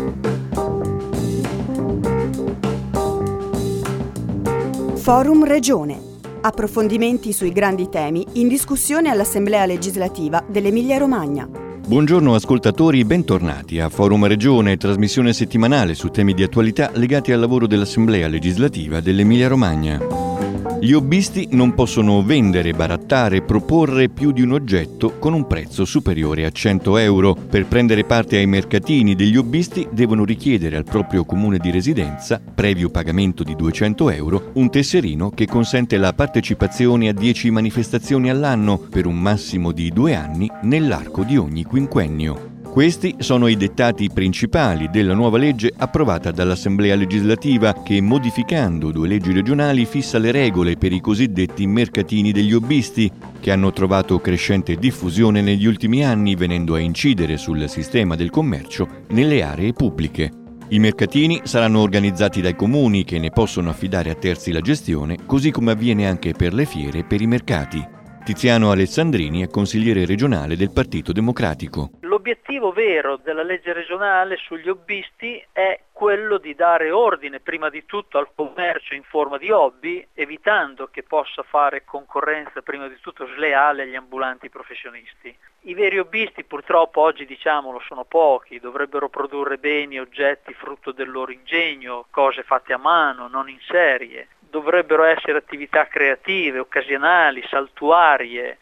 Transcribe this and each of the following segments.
Forum Regione. Approfondimenti sui grandi temi in discussione all'Assemblea legislativa dell'Emilia-Romagna. Buongiorno ascoltatori, bentornati a Forum Regione, trasmissione settimanale su temi di attualità legati al lavoro dell'Assemblea legislativa dell'Emilia-Romagna. Gli hobbisti non possono vendere, barattare, proporre più di un oggetto con un prezzo superiore a 100 euro. Per prendere parte ai mercatini degli hobbisti devono richiedere al proprio comune di residenza, previo pagamento di 200 euro, un tesserino che consente la partecipazione a 10 manifestazioni all'anno per un massimo di 2 anni nell'arco di ogni quinquennio. Questi sono i dettati principali della nuova legge approvata dall'Assemblea legislativa che, modificando 2 leggi regionali, fissa le regole per i cosiddetti mercatini degli hobbisti, che hanno trovato crescente diffusione negli ultimi anni, venendo a incidere sul sistema del commercio nelle aree pubbliche. I mercatini saranno organizzati dai comuni, che ne possono affidare a terzi la gestione, così come avviene anche per le fiere e per i mercati. Tiziano Alessandrini è consigliere regionale del Partito Democratico. L'obiettivo vero della legge regionale sugli hobbisti è quello di dare ordine prima di tutto al commercio in forma di hobby, evitando che possa fare concorrenza prima di tutto sleale agli ambulanti professionisti. I veri hobbisti purtroppo oggi, diciamolo, sono pochi, dovrebbero produrre beni e oggetti frutto del loro ingegno, cose fatte a mano, non in serie. Dovrebbero essere attività creative, occasionali, saltuarie,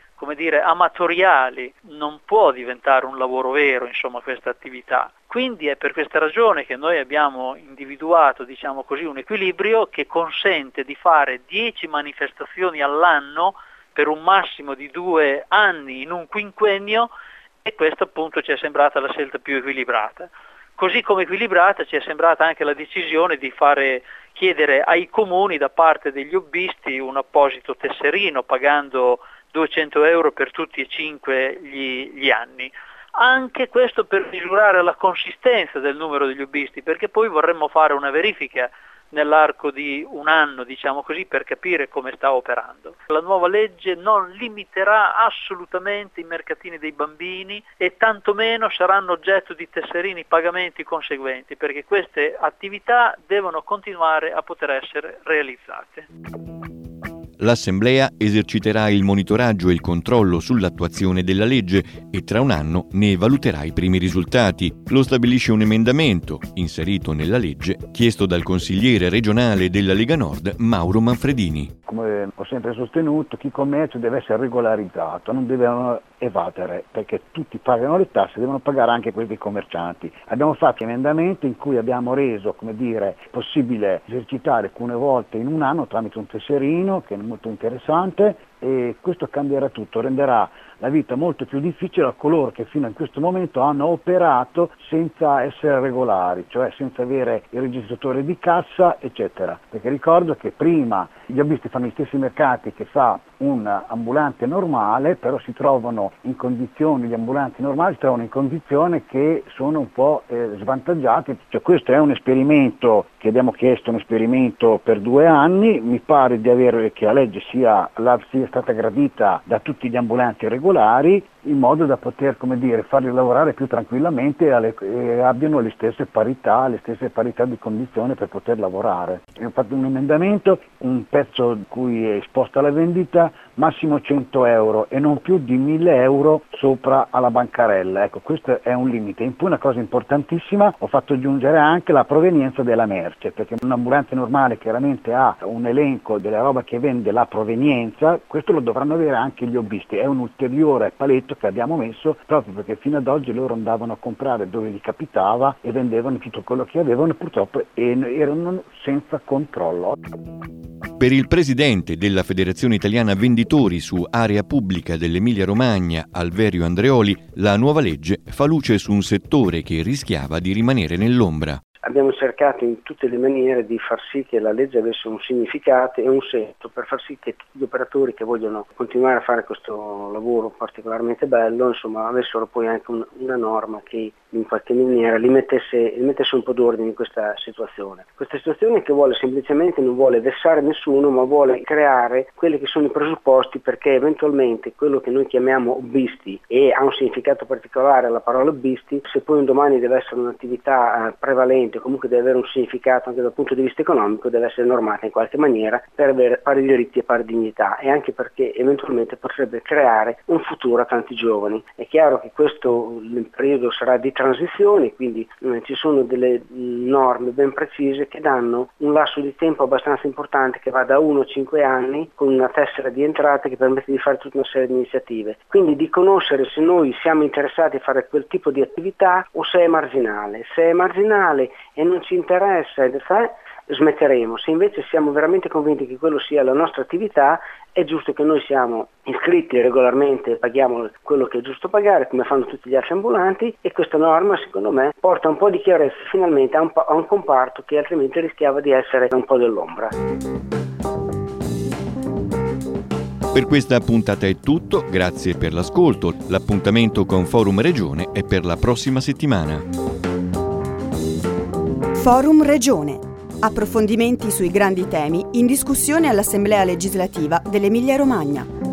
amatoriali. Non può diventare un lavoro vero, questa attività. Quindi è per questa ragione che noi abbiamo individuato, un equilibrio che consente di fare 10 manifestazioni all'anno per un massimo di 2 anni in un quinquennio, e questa appunto ci è sembrata la scelta più equilibrata. Così come equilibrata ci è sembrata anche la decisione di chiedere ai comuni da parte degli hobbisti un apposito tesserino, pagando 200 euro per tutti e 5 gli anni. Anche questo per misurare la consistenza del numero degli hobbisti, perché poi vorremmo fare una verifica nell'arco di un anno, per capire come sta operando. La nuova legge non limiterà assolutamente i mercatini dei bambini e tantomeno saranno oggetto di tesserini pagamenti conseguenti, perché queste attività devono continuare a poter essere realizzate. L'Assemblea eserciterà il monitoraggio e il controllo sull'attuazione della legge e tra un anno ne valuterà i primi risultati. Lo stabilisce un emendamento, inserito nella legge, chiesto dal consigliere regionale della Lega Nord, Mauro Manfredini. Come ho sempre sostenuto, chi commercia deve essere regolarizzato, non deve evadere, perché tutti pagano le tasse, devono pagare anche questi commercianti. Abbiamo fatto emendamenti in cui abbiamo reso, possibile esercitare alcune volte in un anno tramite un tesserino, che è molto interessante, e questo cambierà tutto, renderà la vita molto più difficile a coloro che fino a questo momento hanno operato senza essere regolari, cioè senza avere il registratore di cassa, eccetera. Perché ricordo che prima gli hobbisti fanno gli stessi mercati che fa un ambulante normale, però gli ambulanti normali si trovano in condizioni che sono un po' svantaggiati. Cioè, questo è un esperimento che abbiamo chiesto, un esperimento per 2 anni, mi pare che la legge sia stata gradita da tutti gli ambulanti regolari, in modo da poter farli lavorare più tranquillamente e abbiano le stesse parità di condizioni per poter lavorare. Abbiamo fatto un emendamento, un pezzo in cui è esposta la vendita, massimo 100 euro e non più di 1000 euro sopra alla bancarella. Ecco, questo è un limite. In più una cosa importantissima, ho fatto aggiungere anche la provenienza della merce, perché un ambulante normale chiaramente ha un elenco della roba che vende, la provenienza, questo lo dovranno avere anche gli hobbisti. È un ulteriore paletto che abbiamo messo proprio perché fino ad oggi loro andavano a comprare dove gli capitava e vendevano tutto quello che avevano e purtroppo erano senza controllo. Per il presidente della Federazione Italiana Venditori su Area Pubblica dell'Emilia-Romagna, Alverio Andreoli, la nuova legge fa luce su un settore che rischiava di rimanere nell'ombra. abbiamo cercato in tutte le maniere di far sì che la legge avesse un significato e un senso, per far sì che tutti gli operatori che vogliono continuare a fare questo lavoro particolarmente bello, insomma, avessero poi anche una norma che in qualche maniera li mettesse un po' d'ordine in questa situazione. Questa situazione che vuole semplicemente, non vuole vessare nessuno, ma vuole creare quelli che sono i presupposti perché eventualmente quello che noi chiamiamo hobbisti, e ha un significato particolare la parola hobbisti, se poi un domani deve essere un'attività prevalente, comunque deve avere un significato anche dal punto di vista economico, deve essere normata in qualche maniera per avere pari diritti e pari dignità, e anche perché eventualmente potrebbe creare un futuro a tanti giovani. È chiaro che questo il periodo sarà di transizione, quindi ci sono delle norme ben precise che danno un lasso di tempo abbastanza importante che va da 1 a 5 anni, con una tessera di entrate che permette di fare tutta una serie di iniziative, quindi di conoscere se noi siamo interessati a fare quel tipo di attività o se è marginale. Se è marginale e non ci interessa, smetteremo. Se invece siamo veramente convinti che quello sia la nostra attività, è giusto che noi siamo iscritti regolarmente, paghiamo quello che è giusto pagare, come fanno tutti gli altri ambulanti, e questa norma, secondo me, porta un po' di chiarezza finalmente a un comparto che altrimenti rischiava di essere un po' dell'ombra. Per questa puntata è tutto, grazie per l'ascolto. L'appuntamento con Forum Regione è per la prossima settimana. Forum Regione. Approfondimenti sui grandi temi in discussione all'Assemblea legislativa dell'Emilia-Romagna.